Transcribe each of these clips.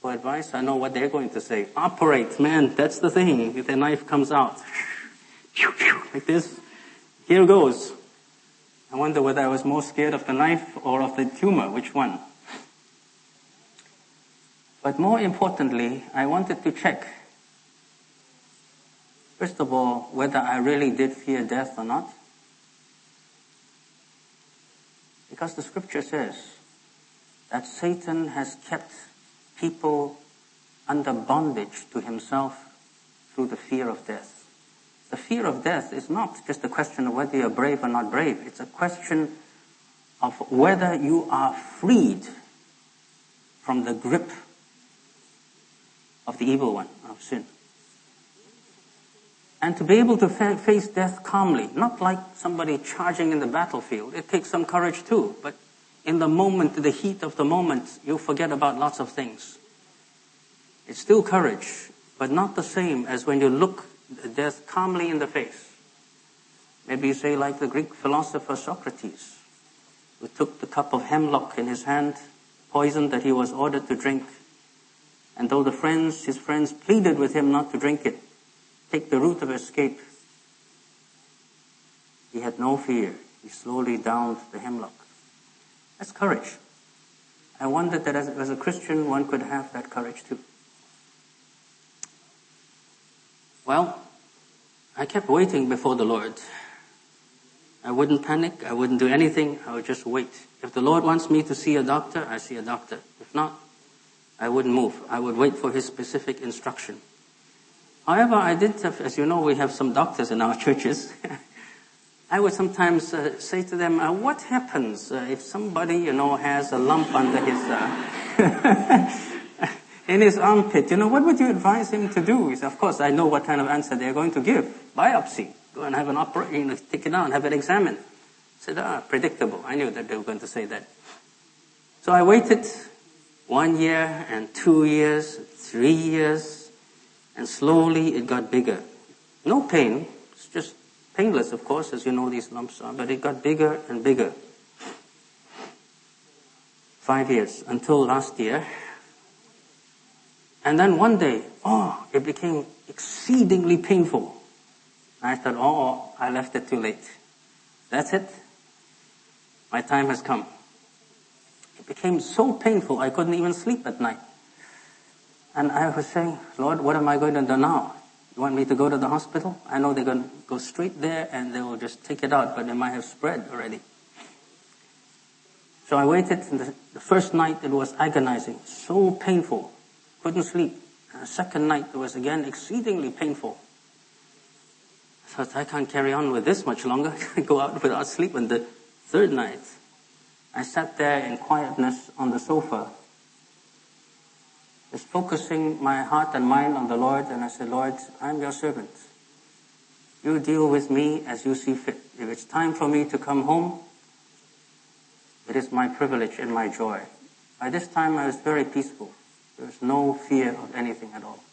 for advice, I know what they're going to say. Operate, man, that's the thing. If the knife comes out, like this, here goes. I wonder whether I was more scared of the knife or of the tumor, which one? But more importantly, I wanted to check, first of all, whether I really did fear death or not. Because the scripture says that Satan has kept people under bondage to himself through the fear of death. The fear of death is not just a question of whether you're brave or not brave. It's a question of whether you are freed from the grip of the evil one, of sin. And to be able to face death calmly, not like somebody charging in the battlefield. It takes some courage too, but in the moment, the heat of the moment, you forget about lots of things. It's still courage, but not the same as when you look death calmly in the face. Maybe you say like the Greek philosopher Socrates, who took the cup of hemlock in his hand, poison that he was ordered to drink. And though his friends pleaded with him not to drink it, take the route of escape, he had no fear. He slowly downed the hemlock. That's courage. I wondered that as a Christian, one could have that courage too. Well, I kept waiting before the Lord. I wouldn't panic. I wouldn't do anything. I would just wait. If the Lord wants me to see a doctor, I see a doctor. If not, I wouldn't move. I would wait for his specific instruction. However, I did have, as you know, we have some doctors in our churches. I would sometimes say to them, what happens if somebody, has a lump under his, in his armpit? What would you advise him to do? He said, of course, I know what kind of answer they're going to give. Biopsy. Go and have an operation, take it out and have it examined. I said, predictable. I knew that they were going to say that. So I waited 1 year and 2 years, 3 years, and slowly it got bigger. No pain. It's just painless, of course, as you know these lumps are, but it got bigger and bigger. 5 years, until last year. And then one day, it became exceedingly painful. I thought, I left it too late. That's it. My time has come. It became so painful, I couldn't even sleep at night. And I was saying, Lord, what am I going to do now? You want me to go to the hospital? I know they're going to go straight there and they will just take it out, but it might have spread already. So I waited, and the first night it was agonizing, so painful, couldn't sleep. And the second night it was again exceedingly painful. I thought, I can't carry on with this much longer. I can't go out without sleep. And the third night, I sat there in quietness on the sofa, just focusing my heart and mind on the Lord, and I said, Lord, I'm your servant. You deal with me as you see fit. If it's time for me to come home, it is my privilege and my joy. By this time I was very peaceful. There was no fear of anything at all.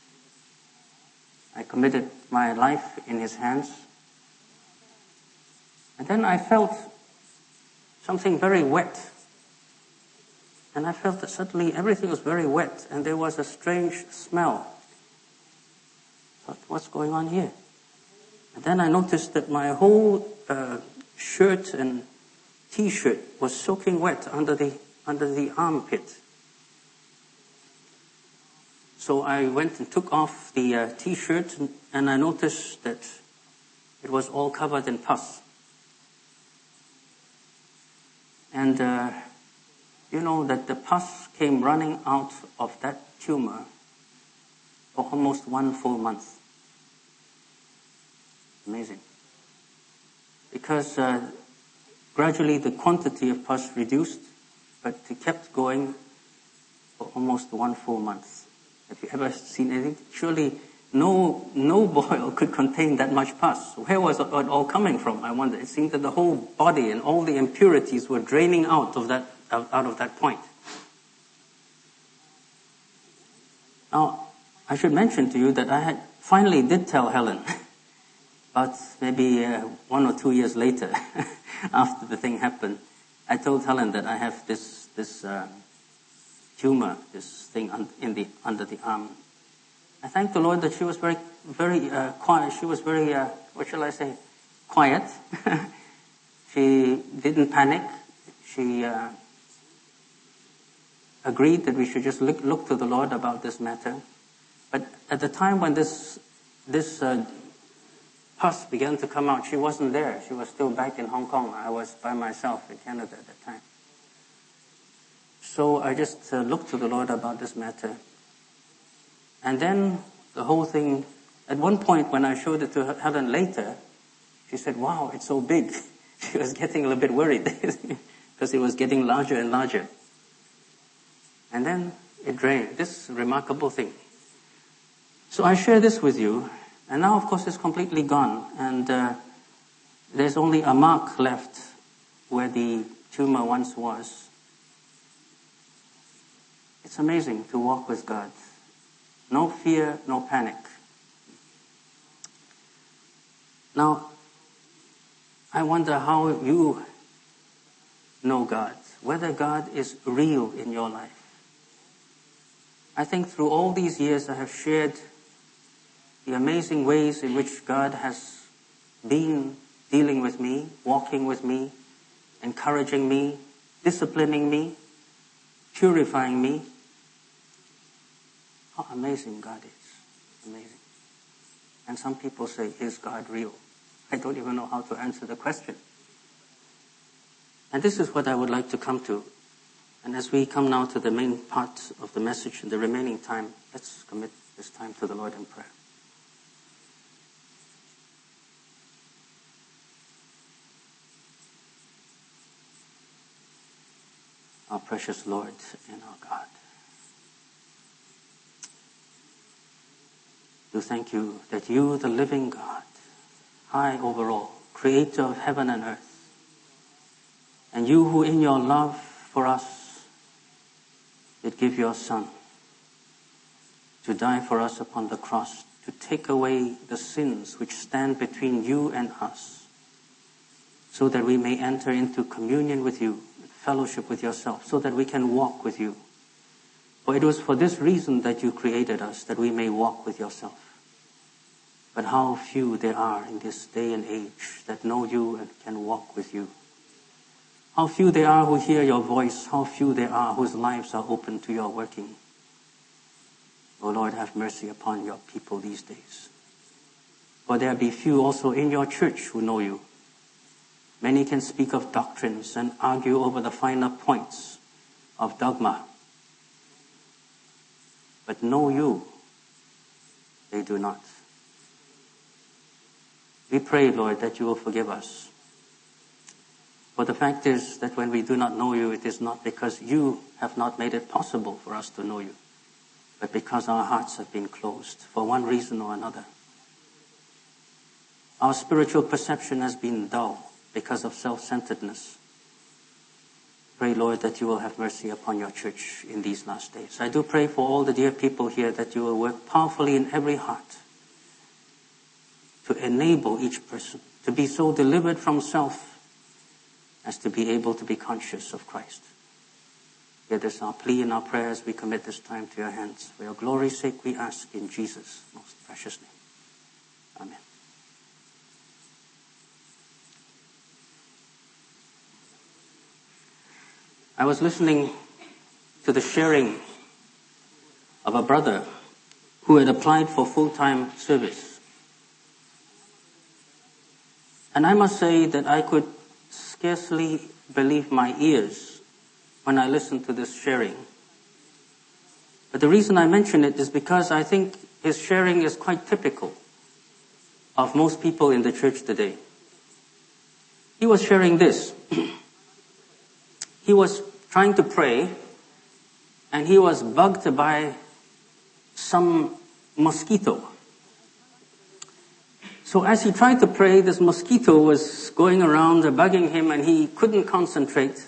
I committed my life in his hands. And then I felt something very wet. And I felt that suddenly everything was very wet and there was a strange smell. I thought, what's going on here? And then I noticed that my whole shirt and T-shirt was soaking wet under the armpit. So I went and took off the T-shirt and I noticed that it was all covered in pus. And you know that the pus came running out of that tumor for almost 1 full month. Amazing. Because gradually the quantity of pus reduced, but it kept going for almost 1 full month. Have you ever seen anything? Surely no boil could contain that much pus. Where was it all coming from? I wonder. It seemed that the whole body and all the impurities were draining out of that point. Now, I should mention to you that I finally did tell Helen, but maybe 1 or 2 years later, after the thing happened, I told Helen that I have this tumor, this thing under the arm. I thank the Lord that she was very quiet. She was very, what shall I say, quiet. She didn't panic. She agreed that we should just look to the Lord about this matter. But at the time when this pus began to come out, she wasn't there. She was still back in Hong Kong. I was by myself in Canada at that time. So I just looked to the Lord about this matter. And then the whole thing, at one point when I showed it to Helen later, she said, wow, it's so big. She was getting a little bit worried because it was getting larger and larger. And then it drained, this remarkable thing. So I share this with you, and now of course it's completely gone, and there's only a mark left where the tumor once was. It's amazing to walk with God. No fear, no panic. Now, I wonder how you know God, whether God is real in your life. I think through all these years I have shared the amazing ways in which God has been dealing with me, walking with me, encouraging me, disciplining me, purifying me. How amazing God is. Amazing. And some people say, is God real? I don't even know how to answer the question. And this is what I would like to come to. And as we come now to the main part of the message in the remaining time, let's commit this time to the Lord in prayer. Our precious Lord and our God, we thank you that you, the living God, high over all, creator of heaven and earth, and you who in your love for us did give your Son to die for us upon the cross, to take away the sins which stand between you and us, so that we may enter into communion with you, fellowship with yourself, so that we can walk with you. For it was for this reason that you created us, that we may walk with yourself. But how few there are in this day and age that know you and can walk with you. How few there are who hear your voice. How few there are whose lives are open to your working. O Lord, have mercy upon your people these days. For there be few also in your church who know you. Many can speak of doctrines and argue over the finer points of dogma. But know you, they do not. We pray, Lord, that you will forgive us. For the fact is that when we do not know you, it is not because you have not made it possible for us to know you, but because our hearts have been closed for one reason or another. Our spiritual perception has been dull because of self-centeredness. Pray, Lord, that you will have mercy upon your church in these last days. I do pray for all the dear people here that you will work powerfully in every heart to enable each person to be so delivered from self as to be able to be conscious of Christ. Hear this, our plea and our prayers. We commit this time to your hands. For your glory's sake we ask in Jesus' most precious name. Amen. I was listening to the sharing of a brother who had applied for full-time service. And I must say that I could scarcely believe my ears when I listened to this sharing. But the reason I mention it is because I think his sharing is quite typical of most people in the church today. He was sharing this. He was trying to pray, and he was bugged by some mosquito. So as he tried to pray, this mosquito was going around bugging him, and he couldn't concentrate.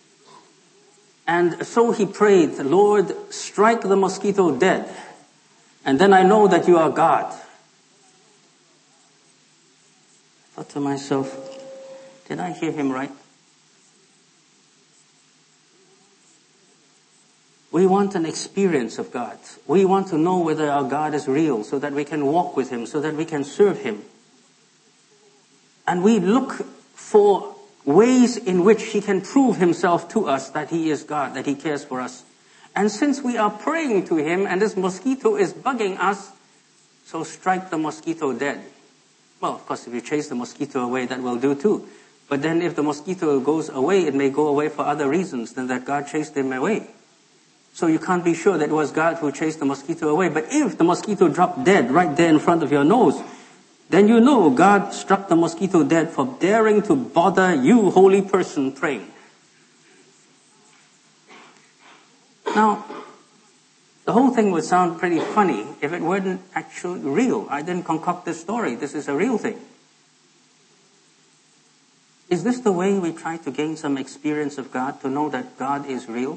And so he prayed, Lord, strike the mosquito dead, and then I know that you are God. I thought to myself, did I hear him right? We want an experience of God. We want to know whether our God is real so that we can walk with Him, so that we can serve Him. And we look for ways in which He can prove Himself to us that He is God, that He cares for us. And since we are praying to Him and this mosquito is bugging us, so strike the mosquito dead. Well, of course, if you chase the mosquito away, that will do too. But then if the mosquito goes away, it may go away for other reasons than that God chased him away. So you can't be sure that it was God who chased the mosquito away. But if the mosquito dropped dead right there in front of your nose, then you know God struck the mosquito dead for daring to bother you, holy person, praying. Now, the whole thing would sound pretty funny if it weren't actually real. I didn't concoct this story. This is a real thing. Is this the way we try to gain some experience of God, to know that God is real?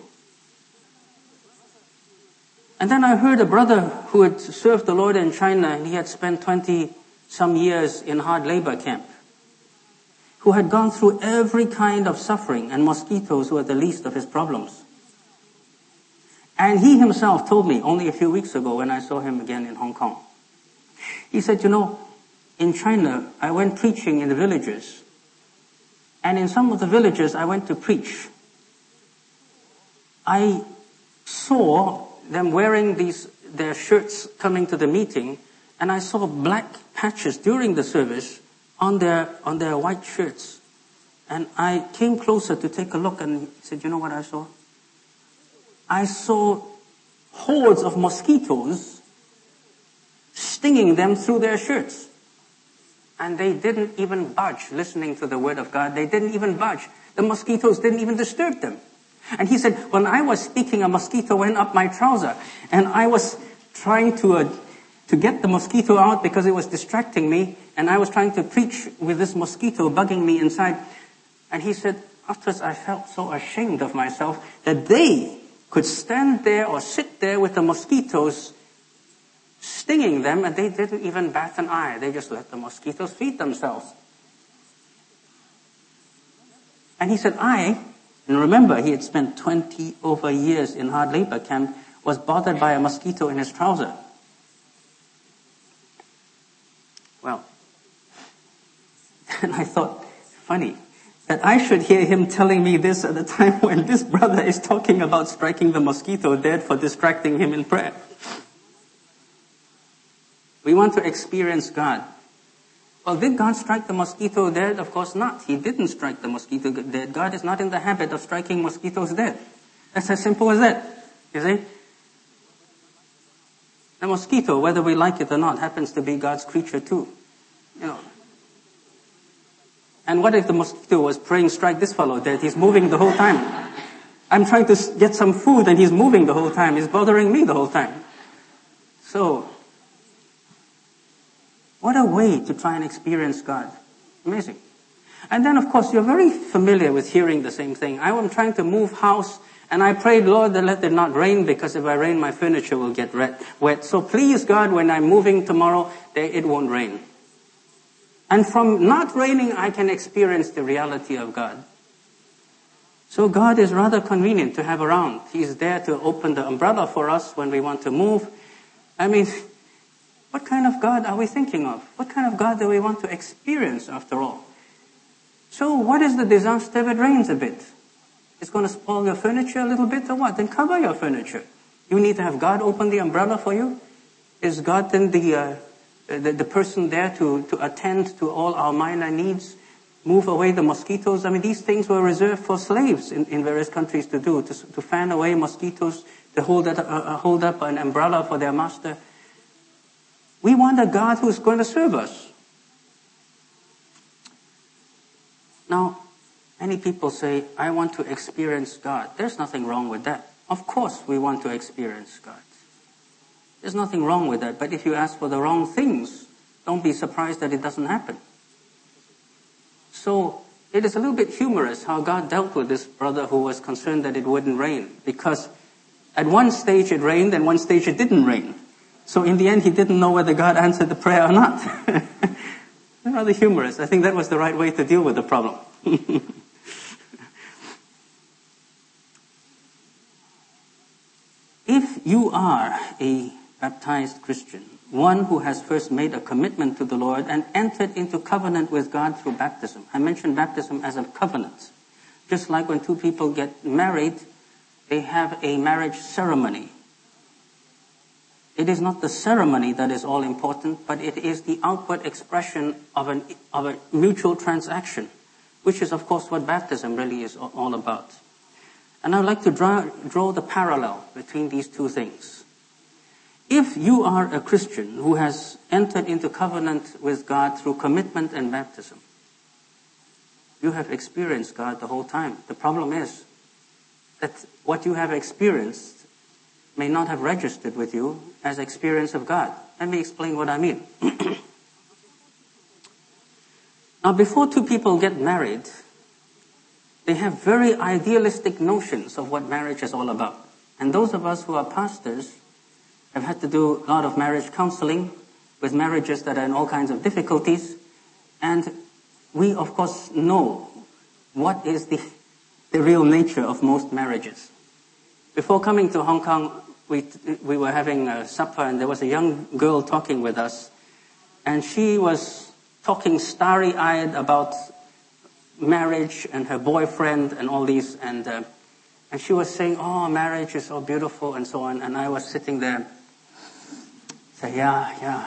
And then I heard a brother who had served the Lord in China, and he had spent 20-some years in hard labor camp, who had gone through every kind of suffering, and mosquitoes were the least of his problems. And he himself told me only a few weeks ago when I saw him again in Hong Kong. He said, in China, I went preaching in the villages. And in some of the villages I went to preach, I saw them wearing their shirts coming to the meeting, and I saw black patches during the service on their white shirts. And I came closer to take a look, and he said, you know what I saw? I saw hordes of mosquitoes stinging them through their shirts. And they didn't even budge listening to the word of God. They didn't even budge. The mosquitoes didn't even disturb them. And he said, when I was speaking, a mosquito went up my trouser. And I was trying to get the mosquito out because it was distracting me. And I was trying to preach with this mosquito bugging me inside. And he said, afterwards I felt so ashamed of myself that they could stand there or sit there with the mosquitoes stinging them, and they didn't even bat an eye. They just let the mosquitoes feed themselves. And he said, and remember, he had spent 20 over years in hard labor camp, was bothered by a mosquito in his trouser. Well, and I thought, funny, that I should hear him telling me this at a time when this brother is talking about striking the mosquito dead for distracting him in prayer. We want to experience God. Well, did God strike the mosquito dead? Of course not. He didn't strike the mosquito dead. God is not in the habit of striking mosquitoes dead. That's as simple as that. You see? The mosquito, whether we like it or not, happens to be God's creature too. And what if the mosquito was praying, strike this fellow dead? He's moving the whole time. I'm trying to get some food and he's moving the whole time. He's bothering me the whole time. So, what a way to try and experience God. Amazing. And then, of course, you're very familiar with hearing the same thing. I am trying to move house, and I prayed, Lord, that let it not rain, because if I rain, my furniture will get wet. So please, God, when I'm moving tomorrow, it won't rain. And from not raining, I can experience the reality of God. So God is rather convenient to have around. He's there to open the umbrella for us when we want to move. I mean, what kind of God are we thinking of? What kind of God do we want to experience after all? So what is the disaster if it rains a bit? It's going to spoil your furniture a little bit or what? Then cover your furniture. You need to have God open the umbrella for you? Is God then the person there to attend to all our minor needs? Move away the mosquitoes? I mean, these things were reserved for slaves in various countries to do, to fan away mosquitoes, to hold up an umbrella for their master. We want a God who's going to serve us. Now, many people say, I want to experience God. There's nothing wrong with that. Of course we want to experience God. There's nothing wrong with that. But if you ask for the wrong things, don't be surprised that it doesn't happen. So, it is a little bit humorous how God dealt with this brother who was concerned that it wouldn't rain. Because at one stage it rained, and one stage it didn't rain. So in the end, he didn't know whether God answered the prayer or not. Rather humorous. I think that was the right way to deal with the problem. If you are a baptized Christian, one who has first made a commitment to the Lord and entered into covenant with God through baptism. I mentioned baptism as a covenant. Just like when two people get married, they have a marriage ceremony. It is not the ceremony that is all important, but it is the outward expression of a mutual transaction, which is, of course, what baptism really is all about. And I'd like to draw the parallel between these two things. If you are a Christian who has entered into covenant with God through commitment and baptism, you have experienced God the whole time. The problem is that what you have experienced may not have registered with you as experience of God. Let me explain what I mean. Now, before two people get married, they have very idealistic notions of what marriage is all about. And those of us who are pastors have had to do a lot of marriage counseling with marriages that are in all kinds of difficulties. And we, of course, know what is the real nature of most marriages. Before coming to Hong Kong, we were having a supper, and there was a young girl talking with us. And she was talking starry-eyed about marriage and her boyfriend and all these. And she was saying, oh, marriage is so beautiful and so on. And I was sitting there, say, yeah.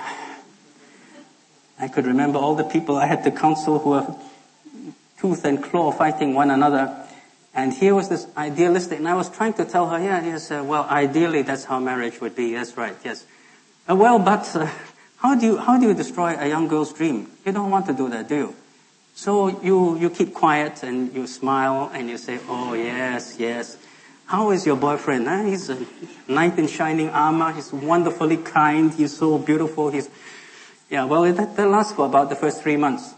I could remember all the people I had to counsel who were tooth and claw fighting one another. And here was this idealistic, and I was trying to tell her, yes, well, ideally that's how marriage would be. That's right, yes. But how do you destroy a young girl's dream? You don't want to do that, do you? So you keep quiet and you smile and you say, oh, yes. How is your boyfriend? He's a knight in shining armor. He's wonderfully kind. He's so beautiful. That lasts for about the first 3 months.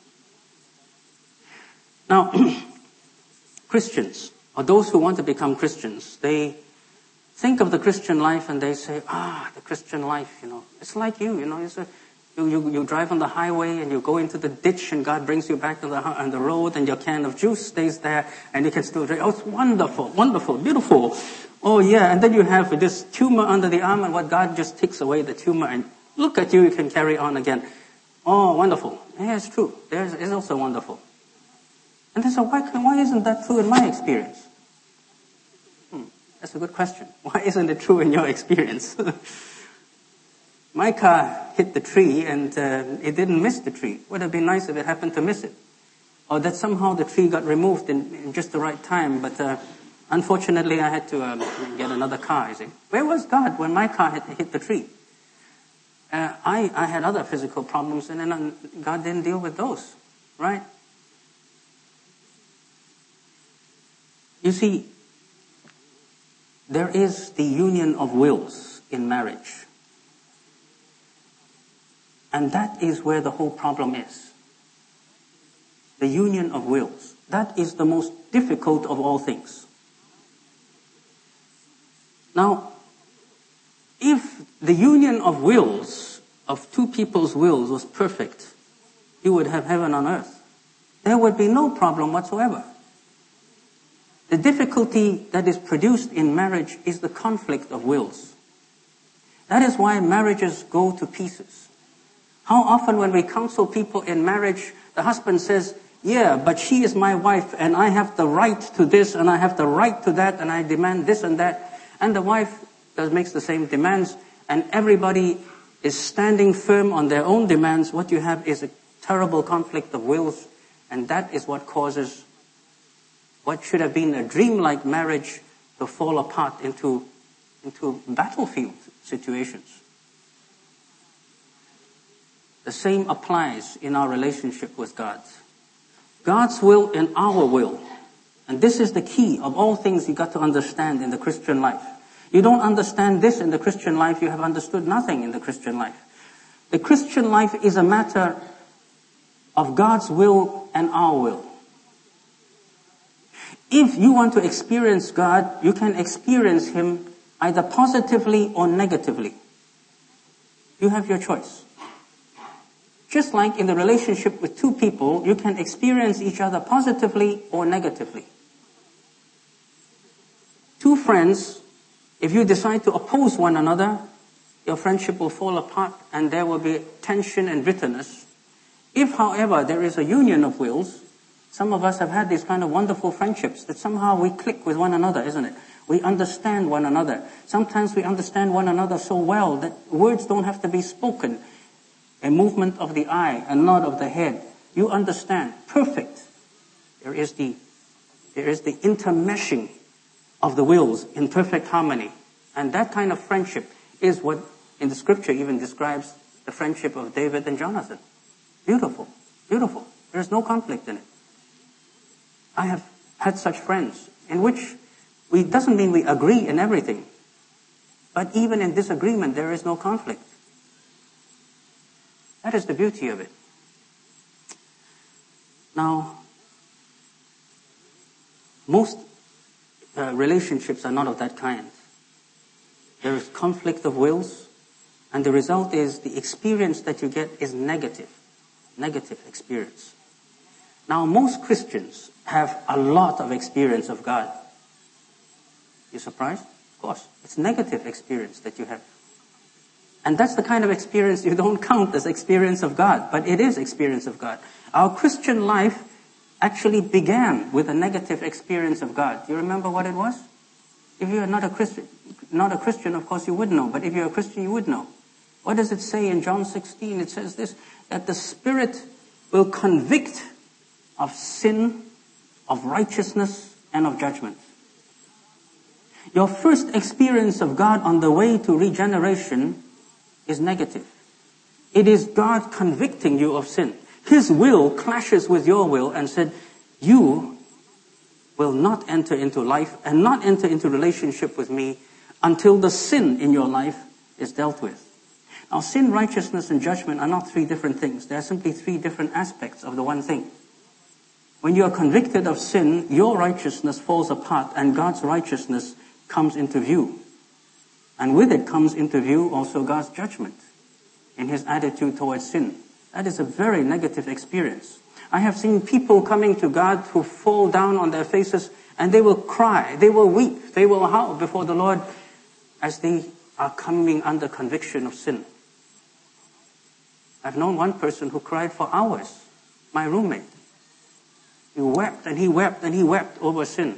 Now, Christians, or those who want to become Christians, they think of the Christian life and they say, the Christian life, it's like you you drive on the highway and you go into the ditch and God brings you back on the road and your can of juice stays there and you can still drink. Oh, it's wonderful, beautiful. Oh yeah, and then you have this tumor under the arm and what God just takes away the tumor and look at you can carry on again. Oh, wonderful. Yeah, it's true. It's also wonderful. And they say, why isn't that true in my experience? That's a good question. Why isn't it true in your experience? My car hit the tree and it didn't miss the tree. Would have been nice if it happened to miss it. Or that somehow the tree got removed in just the right time. But unfortunately I had to get another car, you see. Where was God when my car had hit the tree? I had other physical problems and then God didn't deal with those, right? You see, there is the union of wills in marriage. And that is where the whole problem is. The union of wills. That is the most difficult of all things. Now, if the union of wills, of two people's wills was perfect, you would have heaven on earth. There would be no problem whatsoever. The difficulty that is produced in marriage is the conflict of wills. That is why marriages go to pieces. How often when we counsel people in marriage, the husband says, yeah, but she is my wife and I have the right to this and I have the right to that and I demand this and that. And the wife makes the same demands and everybody is standing firm on their own demands. What you have is a terrible conflict of wills, and that is what causes what should have been a dreamlike marriage to fall apart into battlefield situations. The same applies in our relationship with God. God's will and our will. And this is the key of all things you got to understand in the Christian life. You don't understand this in the Christian life, you have understood nothing in the Christian life. The Christian life is a matter of God's will and our will. If you want to experience God, you can experience Him either positively or negatively. You have your choice. Just like in the relationship with two people, you can experience each other positively or negatively. Two friends If you decide to oppose one another, your friendship will fall apart and there will be tension and bitterness. If, however, there is a union of wills, some of us have had these kind of wonderful friendships that somehow we click with one another, isn't it? We understand one another. Sometimes we understand one another so well that words don't have to be spoken. A movement of the eye, a nod of the head. You understand. Perfect. There is the intermeshing of the wills in perfect harmony. And that kind of friendship is what in the scripture even describes the friendship of David and Jonathan. Beautiful. Beautiful. There's no conflict in it. I have had such friends in which it doesn't mean we agree in everything. But even in disagreement, there is no conflict. That is the beauty of it. Now, most relationships are not of that kind. There is conflict of wills, and the result is the experience that you get is negative experience. Now, most Christians have a lot of experience of God. You surprised? Of course. It's negative experience that you have. And that's the kind of experience you don't count as experience of God, but it is experience of God. Our Christian life actually began with a negative experience of God. Do you remember what it was? If you are not a Christian, of course you would know, but if you're a Christian, you would know. What does it say in John 16? It says this, that the Spirit will convict of sin, of righteousness, and of judgment. Your first experience of God on the way to regeneration is negative. It is God convicting you of sin. His will clashes with your will and said, you will not enter into life and not enter into relationship with me until the sin in your life is dealt with. Now, sin, righteousness, and judgment are not three different things. They are simply three different aspects of the one thing. When you are convicted of sin, your righteousness falls apart and God's righteousness comes into view. And with it comes into view also God's judgment in his attitude towards sin. That is a very negative experience. I have seen people coming to God who fall down on their faces and they will cry, they will weep, they will howl before the Lord as they are coming under conviction of sin. I've known one person who cried for hours, my roommate. He wept and he wept and he wept over sin.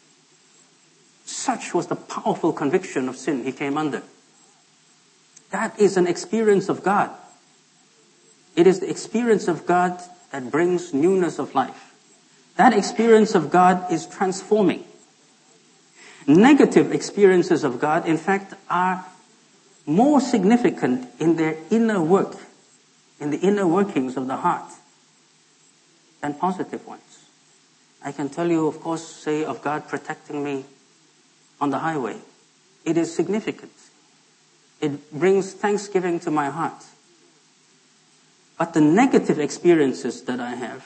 Such was the powerful conviction of sin he came under. That is an experience of God. It is the experience of God that brings newness of life. That experience of God is transforming. Negative experiences of God, in fact, are more significant in their inner work, in the inner workings of the heart, than positive ones. I can tell you, of course, say of God protecting me on the highway. It is significant. It brings thanksgiving to my heart. But the negative experiences that I have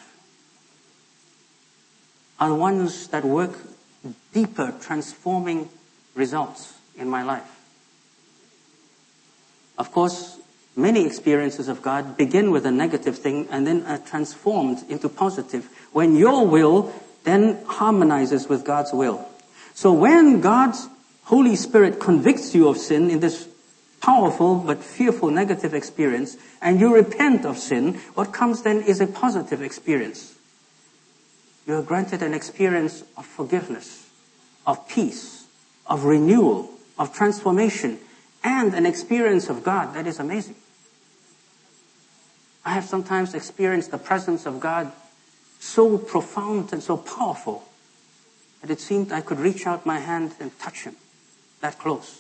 are the ones that work deeper, transforming results in my life. Of course, many experiences of God begin with a negative thing and then are transformed into positive when your will then harmonizes with God's will. So when God's Holy Spirit convicts you of sin in this powerful but fearful negative experience, and you repent of sin, what comes then is a positive experience. You are granted an experience of forgiveness, of peace, of renewal, of transformation, and an experience of God that is amazing. I have sometimes experienced the presence of God so profound and so powerful that it seemed I could reach out my hand and touch him that close.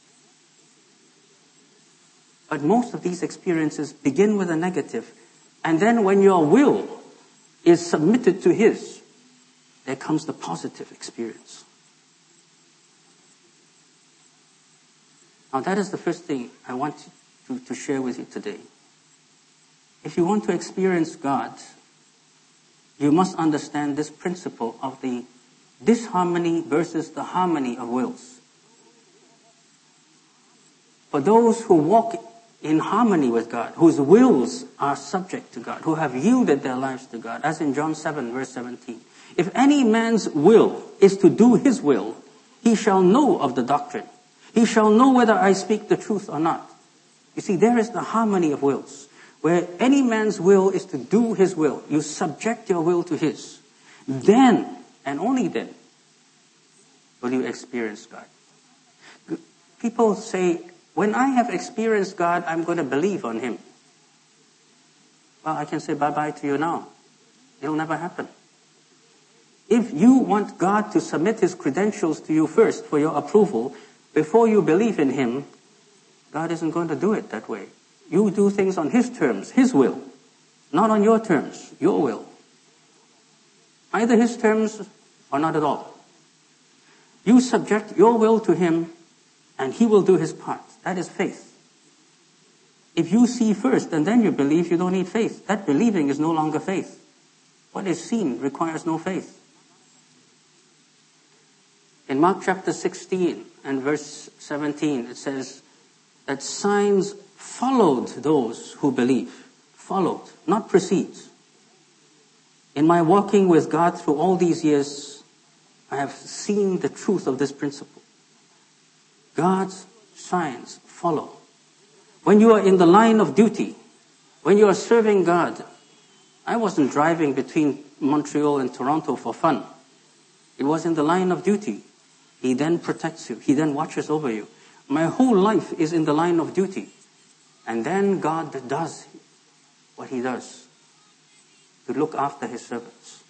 But most of these experiences begin with a negative, and then when your will is submitted to his, there comes the positive experience. Now that is the first thing I want to share with you today. If you want to experience God, you must understand this principle of the disharmony versus the harmony of wills. For those who walk in harmony with God, whose wills are subject to God, who have yielded their lives to God, as in John 7, verse 17. If any man's will is to do his will, he shall know of the doctrine. He shall know whether I speak the truth or not. You see, there is the harmony of wills, where any man's will is to do his will. You subject your will to his. Then, and only then, will you experience God. People say, when I have experienced God, I'm going to believe on him. Well, I can say bye-bye to you now. It'll never happen. If you want God to submit his credentials to you first for your approval, before you believe in him, God isn't going to do it that way. You do things on his terms, his will, not on your terms, your will. Either his terms or not at all. You subject your will to him, and he will do his part. That is faith. If you see first and then you believe, you don't need faith. That believing is no longer faith. What is seen requires no faith. In Mark chapter 16 and verse 17, it says that signs followed those who believe. Followed, not precedes. In my walking with God through all these years, I have seen the truth of this principle. God's signs follow. When you are in the line of duty, when you are serving God, I wasn't driving between Montreal and Toronto for fun. It was in the line of duty. He then protects you. He then watches over you. My whole life is in the line of duty. And then God does what he does to look after his servants.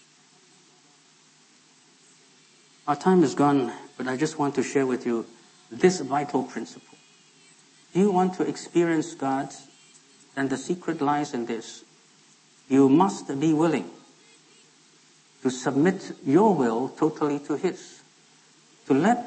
Our time is gone, but I just want to share with you this vital principle. Do you want to experience God? Then the secret lies in this. You must be willing to submit your will totally to his. To let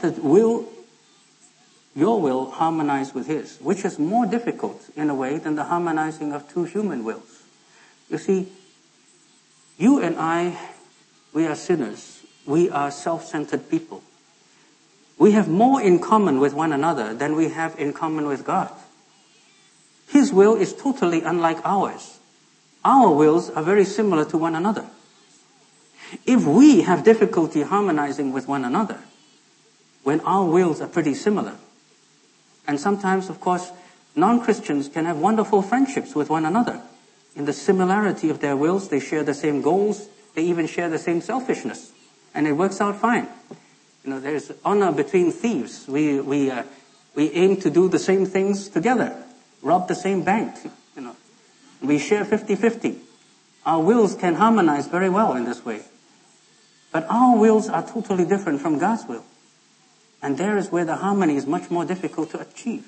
your will harmonize with his, which is more difficult in a way than the harmonizing of two human wills. You see, you and I, we are sinners. We are self-centered people. We have more in common with one another than we have in common with God. His will is totally unlike ours. Our wills are very similar to one another. If we have difficulty harmonizing with one another, when our wills are pretty similar, and sometimes, of course, non-Christians can have wonderful friendships with one another. In the similarity of their wills, they share the same goals, they even share the same selfishness, and it works out fine. You know, there's honor between thieves. We aim to do the same things together, rob the same bank. You know, we share 50-50. Our wills can harmonize very well in this way. But our wills are totally different from God's will. And there is where the harmony is much more difficult to achieve.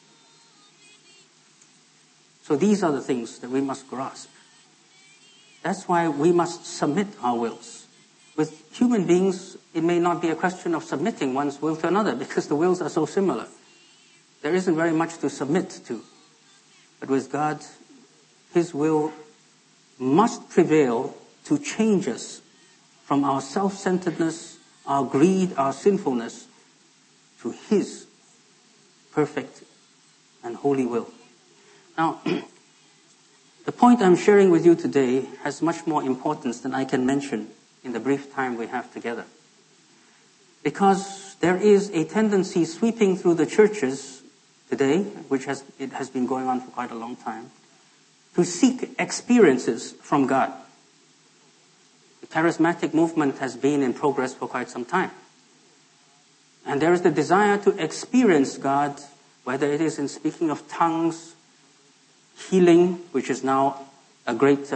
So these are the things that we must grasp. That's why we must submit our wills. With human beings, it may not be a question of submitting one's will to another because the wills are so similar. There isn't very much to submit to. But with God, his will must prevail to change us from our self-centeredness, our greed, our sinfulness, to his perfect and holy will. Now, the point I'm sharing with you today has much more importance than I can mention in the brief time we have together. Because there is a tendency sweeping through the churches today, which has been going on for quite a long time, to seek experiences from God. The charismatic movement has been in progress for quite some time. And there is the desire to experience God, whether it is in speaking of tongues, healing, which is now a great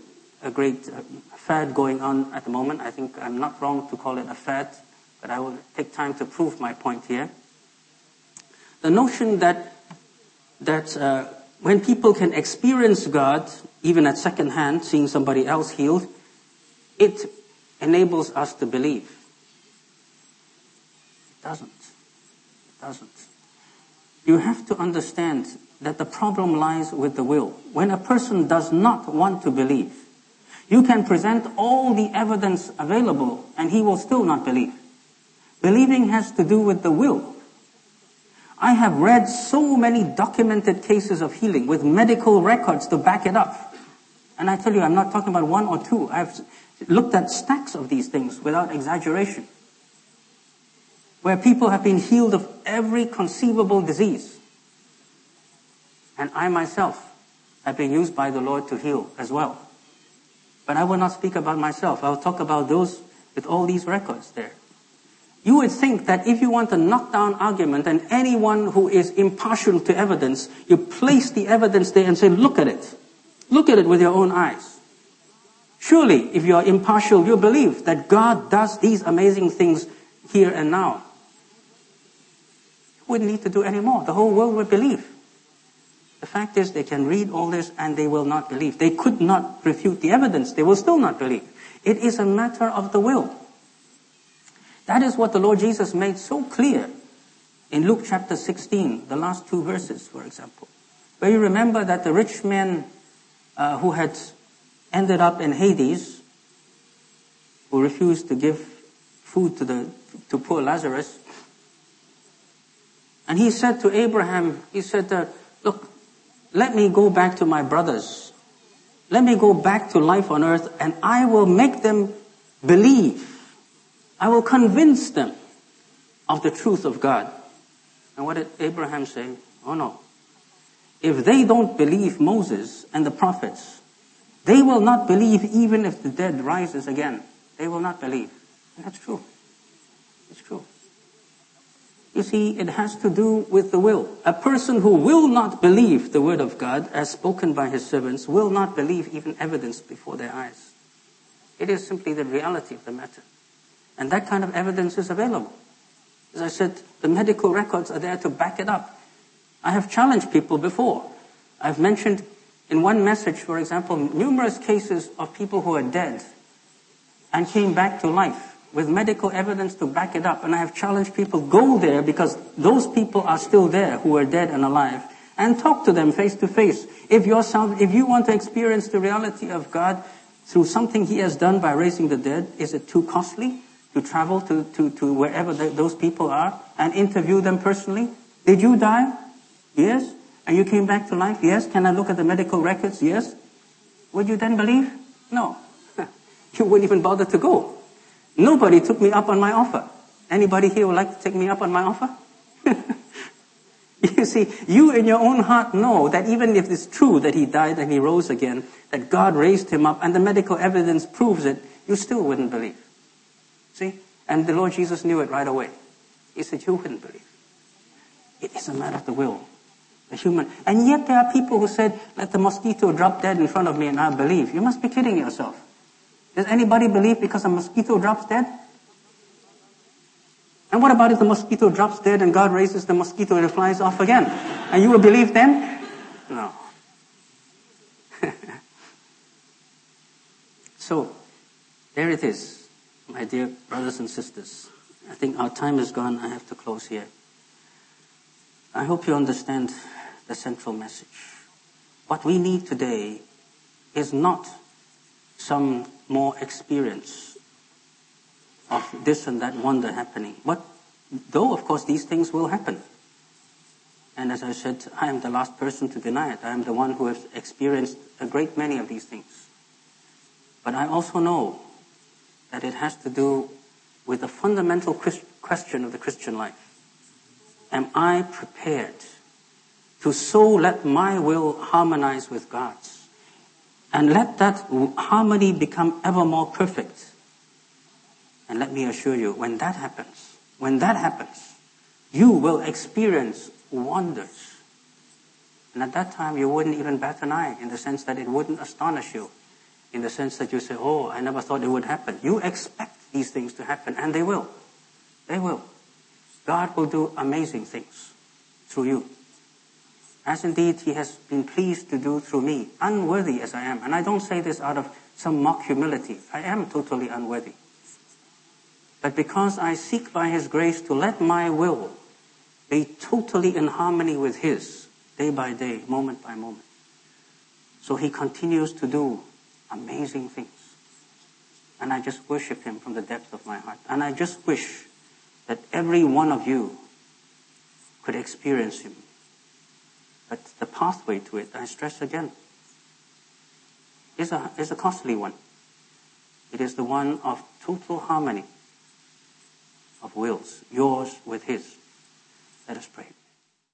fad going on at the moment. I think I'm not wrong to call it a fad, but I will take time to prove my point here. The notion that when people can experience God, even at second hand, seeing somebody else healed, it enables us to believe. It doesn't. You have to understand that the problem lies with the will. When a person does not want to believe, you can present all the evidence available and he will still not believe. Believing has to do with the will. I have read so many documented cases of healing with medical records to back it up. And I tell you, I'm not talking about one or two. I've looked at stacks of these things without exaggeration, where people have been healed of every conceivable disease. And I myself have been used by the Lord to heal as well. But I will not speak about myself. I'll talk about those with all these records there. You would think that if you want a knockdown argument and anyone who is impartial to evidence, you place the evidence there and say, look at it. Look at it with your own eyes. Surely, if you are impartial, you believe that God does these amazing things here and now. You wouldn't need to do any more. The whole world would believe. The fact is, they can read all this and they will not believe. They could not refute the evidence. They will still not believe. It is a matter of the will. That is what the Lord Jesus made so clear in Luke chapter 16, the last 2 verses, for example. Where you remember that the rich man who had ended up in Hades, who refused to give food to poor Lazarus, and he said to Abraham, he said, look, let me go back to my brothers. Let me go back to life on earth, and I will make them believe. I will convince them of the truth of God. And what did Abraham say? Oh no. If they don't believe Moses and the prophets, they will not believe even if the dead rises again. They will not believe. And that's true. It's true. You see, it has to do with the will. A person who will not believe the word of God as spoken by his servants will not believe even evidence before their eyes. It is simply the reality of the matter. And that kind of evidence is available. As I said, the medical records are there to back it up. I have challenged people before. I've mentioned in one message, for example, numerous cases of people who are dead and came back to life with medical evidence to back it up. And I have challenged people, go there because those people are still there who are dead and alive, and talk to them face to face. If you want to experience the reality of God through something He has done by raising the dead, is it too costly to travel to wherever those people are and interview them personally? Did you die? Yes. And you came back to life? Yes. Can I look at the medical records? Yes. Would you then believe? No. You wouldn't even bother to go. Nobody took me up on my offer. Anybody here would like to take me up on my offer? You see, you in your own heart know that even if it's true that He died and He rose again, that God raised Him up and the medical evidence proves it, you still wouldn't believe. See? And the Lord Jesus knew it right away. He said, you wouldn't believe. It is a matter of the will. The human. And yet there are people who said, let the mosquito drop dead in front of me and I'll believe. You must be kidding yourself. Does anybody believe because a mosquito drops dead? And what about if the mosquito drops dead and God raises the mosquito and it flies off again? And you will believe then? No. So, there it is, my dear brothers and sisters. I think our time is gone. I have to close here. I hope you understand the central message. What we need today is not some more experience of this and that wonder happening. But though, of course, these things will happen. And as I said, I am the last person to deny it. I am the one who has experienced a great many of these things. But I also know that it has to do with the fundamental question of the Christian life. Am I prepared to so let my will harmonize with God's? And let that harmony become ever more perfect. And let me assure you, when that happens, you will experience wonders. And at that time, you wouldn't even bat an eye, in the sense that it wouldn't astonish you. In the sense that you say, oh, I never thought it would happen. You expect these things to happen, and they will. They will. God will do amazing things through you. As indeed He has been pleased to do through me, unworthy as I am. And I don't say this out of some mock humility. I am totally unworthy. But because I seek by His grace to let my will be totally in harmony with His, day by day, moment by moment. So He continues to do amazing things. And I just worship Him from the depth of my heart. And I just wish that every one of you could experience Him. But the pathway to it, I stress again, is a costly one. It is the one of total harmony of wills, yours with His. Let us pray.